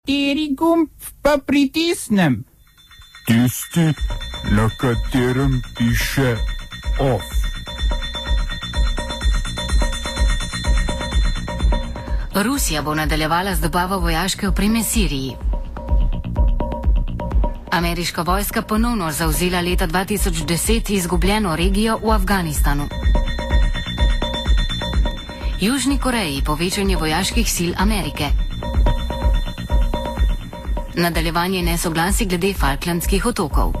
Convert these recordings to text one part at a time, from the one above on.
Kateri gumb pa pritisnem? Tisti, na katerem piše OF. Rusija bo nadaljevala z dobavo vojaške opreme Siriji. Ameriška vojska ponovno zavzela leta 2010 izgubljeno regijo v Afganistanu. Južni Koreji povečanje vojaških sil Amerike. Nadaljevanje nesoglasij glede Falklandskih otokov.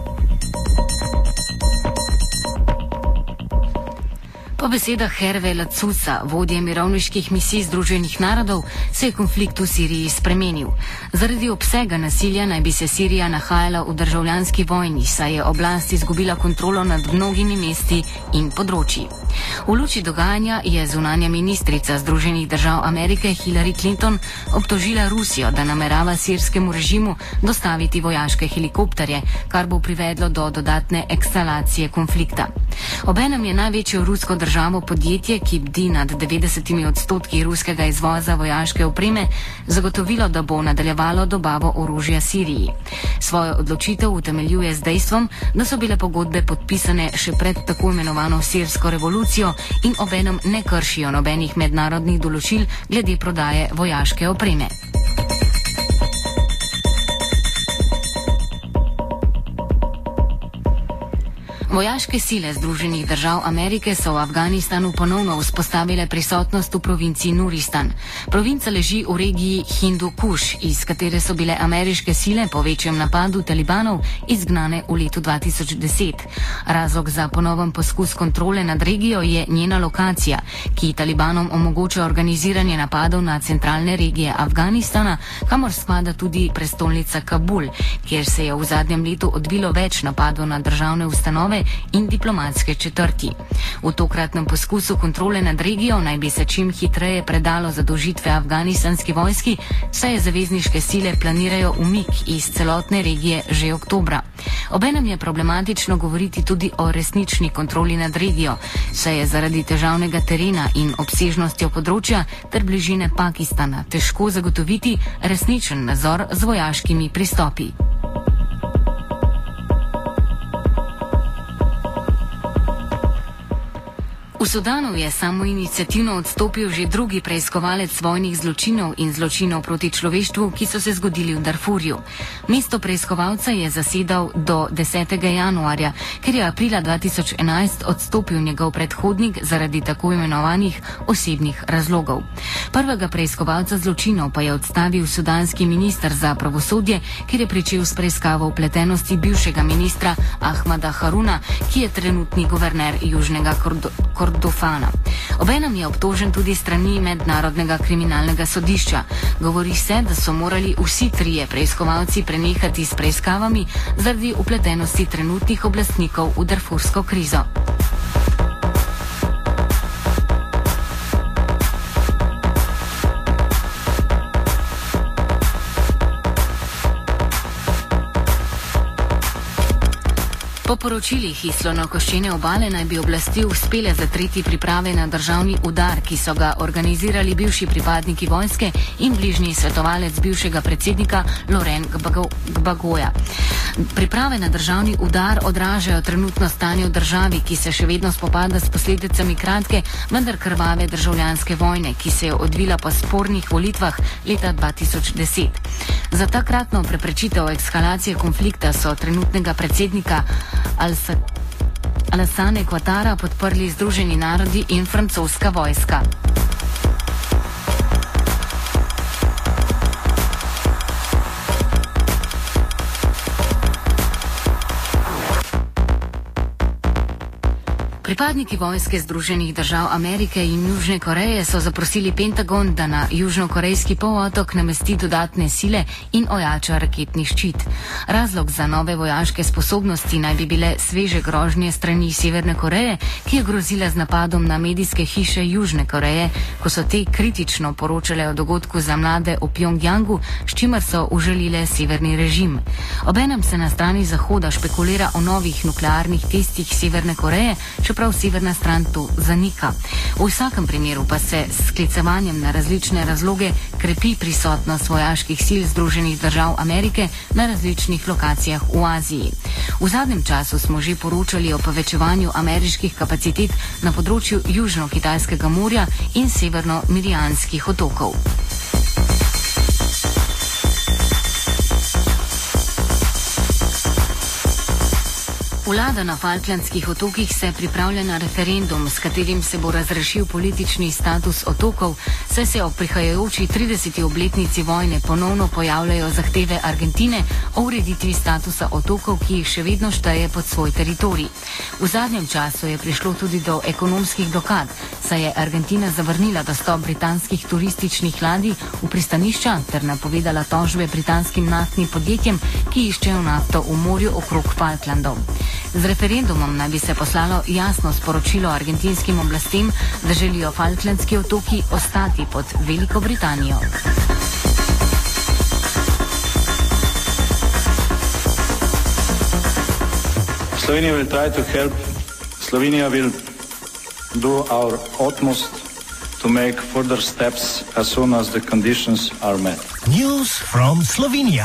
Po besedah Herve Lacusa, vodje mirovniških misij Združenih narodov, se je konflikt v Siriji spremenil. Zaradi obsega nasilja naj bi se Sirija nahajala v državljanski vojni, saj je oblast izgubila kontrolo nad mnogimi mesti in področji. V luči dogajanja je zunanja ministrica Združenih držav Amerike Hillary Clinton obtožila Rusijo, da namerava sirskemu režimu dostaviti vojaške helikopterje, kar bo privedlo do dodatne eskalacije konflikta. Obenem je največjo rusko državo podjetje, ki bdi nad 90% ruskega izvoza vojaške opreme, zagotovilo, da bo nadaljevalo dobavo orožja Siriji. Svojo odločitev utemeljuje z dejstvom, da so bile pogodbe podpisane še pred tako imenovano sirsko revolucijo in obenem ne kršijo nobenih mednarodnih določil glede prodaje vojaške opreme. Vojaške sile Združenih držav Amerike so v Afganistanu ponovno vzpostavile prisotnost v provinciji Nuristan. Provinca leži v regiji Hindu-Kuš, iz katere so bile ameriške sile po večjem napadu talibanov izgnane v letu 2010. Razlog za ponoven poskus kontrole nad regijo je njena lokacija, ki talibanom omogoča organiziranje napadov na centralne regije Afganistana, kamor spada tudi prestolnica Kabul, kjer se je v zadnjem letu odvilo več napadov na državne ustanove in diplomatske četrti. V tokratnem poskusu kontrole nad regijo naj bi se čim hitreje predalo zadolžitve afganistanski vojski, saj zavezniške sile planirajo umik iz celotne regije že oktobra. Obenem je problematično govoriti tudi o resnični kontroli nad regijo, saj je zaradi težavnega terena in obsežnostjo področja ter bližine Pakistana težko zagotoviti resničen nadzor z vojaškimi pristopi. V Sudanu je samoiniciativno odstopil že drugi preiskovalec vojnih zločinov in zločinov proti človeštvu, ki so se zgodili v Darfurju. Mesto preiskovalca je zasedal do 10. januarja, ker je aprila 2011 odstopil njegov predhodnik zaradi tako imenovanih osebnih razlogov. Prvega preiskovalca zločinov pa je odstavil sudanski minister za pravosodje, ker je pričel s preiskavo vpletenosti bivšega ministra Ahmada Haruna, ki je trenutni guverner Južnega Kordofana. Obenem je obtožen tudi strani Mednarodnega kriminalnega sodišča. Govori se, da so morali vsi trije preiskovalci prenehati s preiskavami zaradi vpletenosti trenutnih oblastnikov v darfursko krizo. Po poročilih iz slonokoščene obale naj bi oblasti uspele zatreti priprave na državni udar, ki so ga organizirali bivši pripadniki vojske in bližnji svetovalec bivšega predsednika Laurent Gbagboja. Priprave na državni udar odražajo trenutno stanje v državi, ki se še vedno spopada s posledicami kratke, vendar krvave državljanske vojne, ki se je odvila po spornih volitvah leta 2010. Za takratno preprečitev eskalacije konflikta so trenutnega predsednika Alassane Ouattara podprli Združeni narodi in francoska vojska. Pripadniki vojske Združenih držav Amerike in Južne Koreje so zaprosili Pentagon, da na južnokorejski polotok namesti dodatne sile in ojača raketni ščit. Razlog za nove vojaške sposobnosti naj bi bile sveže grožnje strani Severne Koreje, ki je grozila z napadom na medijske hiše Južne Koreje, ko so te kritično poročale o dogodku za mlade v Pjongjangu, s čimer so užalile severni režim. Obenem se na strani Zahoda špekulira o novih nuklearnih testih Severne Koreje, čeprav čeprav severna stran to zanika. V vsakem primeru pa se s sklicevanjem na različne razloge krepi prisotnost vojaških sil Združenih držav Amerike na različnih lokacijah v Aziji. V zadnjem času smo že poročali o povečevanju ameriških kapacitet na področju Južno-Kitajskega morja in severno-Marijanskih otokov. Vlada na Falklandskih otokih se pripravlja na referendum, s katerim se bo razrešil politični status otokov, saj se ob prihajajoči 30. obletnici vojne ponovno pojavljajo zahteve Argentine o ureditvi statusa otokov, ki jih še vedno šteje pod svoj teritorij. V zadnjem času je prišlo tudi do ekonomskih blokad, saj je Argentina zavrnila dostop britanskih turističnih ladij v pristanišča ter napovedala tožbe britanskim naftnim podjetjem, ki iščejo nafto v morju okrog Falklandov. Z referendumom naj bi se poslalo jasno sporočilo argentinskim oblastem, da želijo Falklandski otoki ostati pod Veliko Britanijo. Slovenija will try to help. Slovenija will do our utmost to make further steps as soon as the conditions are met. News from Slovenia.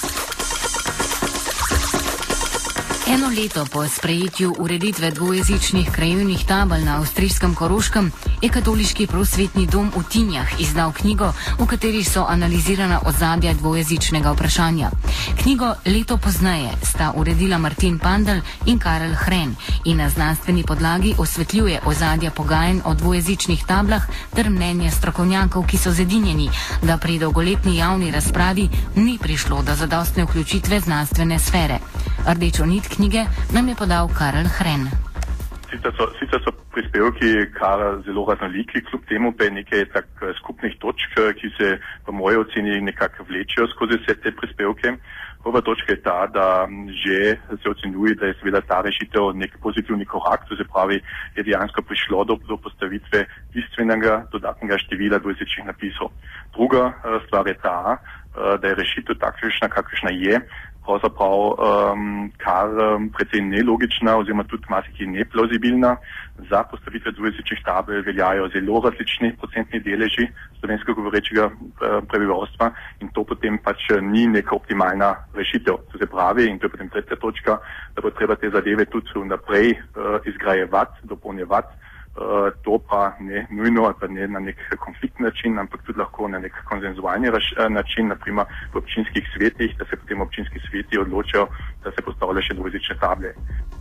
Eno leto po sprejetju ureditve dvojezičnih krajevnih tabel na avstrijskem Koroškem je Katoliški prosvetni dom v Tinjah izdal knjigo, v kateri so analizirana ozadja dvojezičnega vprašanja. Knjigo leto pozneje sta uredila Martin Pandl in Karel Hren in na znanstveni podlagi osvetljuje ozadja pogajanj o dvojezičnih tablah ter mnenje strokovnjakov, ki so zedinjeni, da pri dolgoletni javni razpravi ni prišlo do zadostne vključitve znanstvene sfere. Rdečo nit knjige nam je podal Karel Hren. Sicer so prispevki kar zelo raznoliki, kljub temu pa je nekaj skupnih točk, ki se v moje oceni nekako vlečejo skozi vse te prispevke. Prva točka je ta, da že se ocenjuje, da je seveda ta rešitev nek pozitivni korak, to se pravi, je dejansko prišlo do postavitve bistvenega dodatnega števila dvojezičnih napisov. Druga stvar je ta, da je rešitev takšna, kakršna je, pravzaprav kar precej nelogična oziroma tudi marsikaj neplauzibilna. Za postavitve dvojezičnih tabel veljajo zelo različni procentni deleži slovensko govorečega prebivalstva in to potem pač ni neka optimalna rešitev. To se pravi, in to je potem tretja točka, da bo treba te zadeve tudi vnaprej izgrajevati, dopolnjevati. To pa ne nujno ali pa ne na nek konfliktni način, ampak tudi lahko na nek konsenzualni način, naprimer v občinskih svetih, da se potem občinski sveti odločajo, da se postavlja še dvojezične table.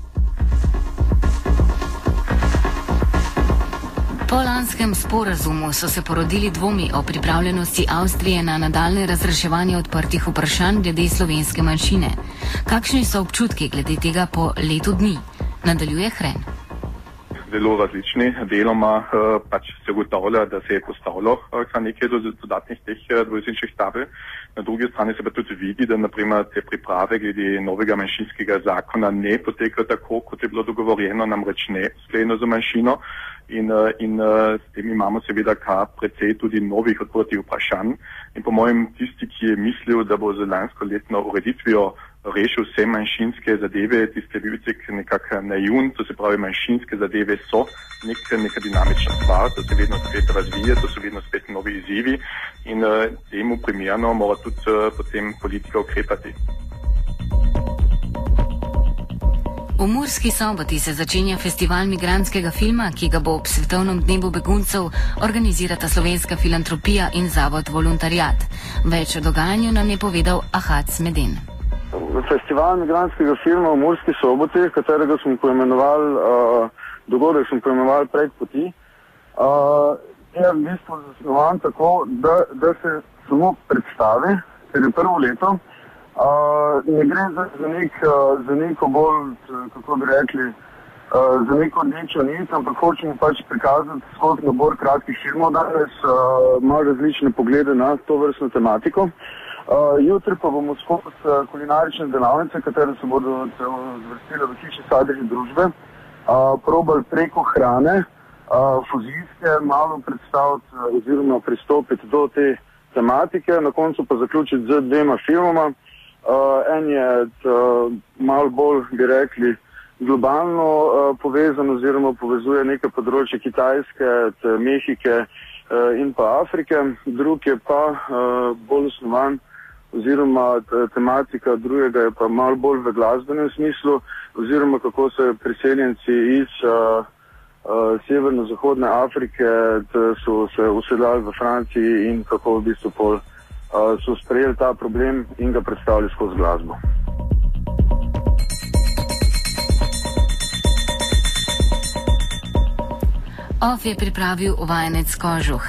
Po lanskem sporazumu so se porodili dvomi o pripravljenosti Avstrije na nadaljne razreševanje odprtih vprašanj glede slovenske manjšine. Kakšni so občutki glede tega po letu dni? Nadaljuje Hren. Zelo različni. Deloma pač se ugotavlja, da se je postavilo kar nekaj dodatnih teh dvojezičnih tabel. Na drugi strani se pa tudi vidi, da naprimer te priprave glede novega manjšinskega zakona ne potekajo tako, kot je bilo dogovorjeno, namreč ne sklenjeno za manjšino. In s tem imamo seveda kar precej tudi novih odprtih vprašanj. In po mojem tisti, ki je mislil, da bo z lansko letno ureditvijo rešil vse manjšinske zadeve, tiste je bil nekako naivn, to se pravi manjšinske zadeve so neka dinamična stvar, to se vedno spet razvije, to so vedno spet novi izzivi in temu primerno mora tudi potem politika ukrepati. V Murski Soboti se začenja festival migrantskega filma, ki ga bo ob svetovnem dnevu beguncev organizirata Slovenska filantropija in Zavod Voluntariat. Več o dogajanju nam je povedal Ahac Meden. Festival migrantskega filma v Murski Soboti, katerega smo poimenovali, dogodek smo poimenovali Predpoti, je v bistvu zasnovan tako, da se samo predstavi, ker je prvo leto. Ne gre za neko bolj, kako bi rekli, za neko rdečo nit, ampak hočemo pač prikazati skozi nabor kratkih filmov danes, malo različne poglede na to vrstno tematiko. Jutri pa bomo skozi kulinarične delavnice, katere se bodo zvrstile v hiši Sadri družbe, probali preko hrane, fuzijske, malo predstaviti oziroma pristopiti do te tematike, na koncu pa zaključiti z dvema filmoma. En je malo bolj, bi rekli, globalno povezan oziroma povezuje neke področje Kitajske, Mehike in pa Afrike. Drug je pa bolj osnovan oziroma tematika drugega je pa malo bolj v glasbenem smislu oziroma kako se priseljenci iz severno-zahodne Afrike so se usedali v Franciji in kako v bistvu so sprejeli ta problem in ga predstavili skozi glasbo. OF je pripravil vajenec Kožuh.